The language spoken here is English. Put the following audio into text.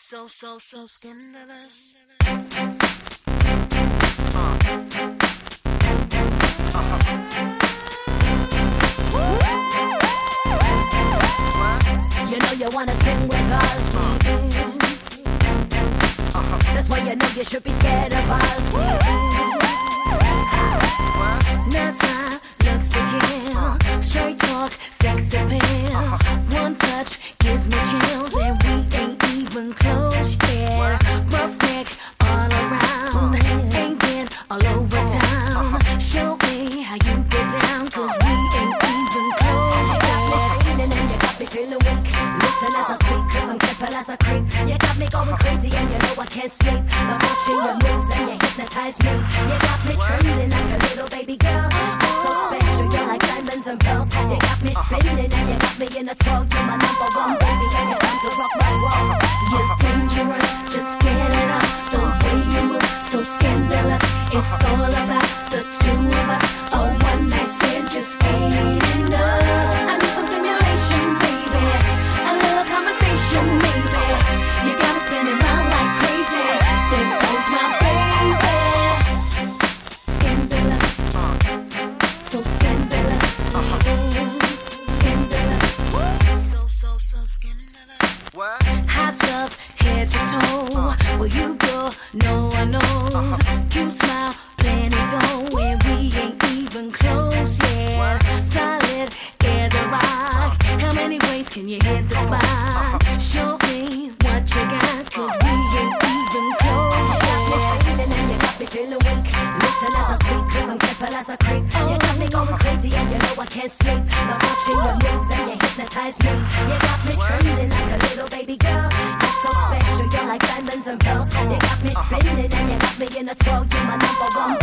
So scandalous. You know you wanna sing with us. That's why you know you should be scared of us. That's why looks to kill. Straight talk, sex appeal. One touch gives me chills, and we ain't even close yet. Rough neck all around, ain't been all over town. Show me how you get down, 'cause we ain't even close yet. And you got me feeling weak. Listen as I speak, 'cause I'm careful as I creep. You got me going crazy, and you know I can't sleep. The watching your moves, and you hypnotize me. You got me trembling like a little baby girl. You're so special, you're like diamonds and pearls. You got me spinning, and you got me in a twirl. You're my number one baby, and you're down to rock my world. You're dangerous, just get it up. The way you move, so scandalous. It's all about the two of us. A one night stand just ain't enough. I need some stimulation, baby. A little conversation, maybe. You got me spinning round like crazy. There goes my baby. Scandalous, so scandalous. Scandalous, So scandalous. What? hot stuff, head to toe. Where you go, no one knows. You smile, plenty dough, and we ain't even close yet. Solid as a rock. How many ways can you hit the spot? Show me what you got, 'cause we ain't even close yet. And you got me feeling weak. Listen as I speak, 'cause I'm careful as I creep. You got me going crazy, and you know I can't sleep. Now watching your moves, and you hypnotize me. You got me trembling like a little baby girl. You're so special, you're like diamonds and pearls. You got me spinning, and you got me in a twirl. You're my number one